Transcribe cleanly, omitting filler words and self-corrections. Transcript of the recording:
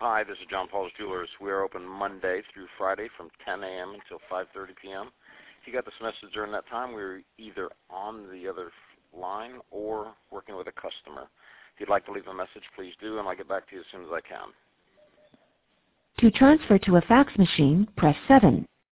Hi, this is John Paul's Jewelers. We are open Monday through Friday from 10 a.m. until 5:30 p.m. If you got this message during that time, we're either on the other line or working with a customer. If you'd like to leave a message, please do, and I'll get back to you as soon as I can. To transfer to a fax machine, press 7.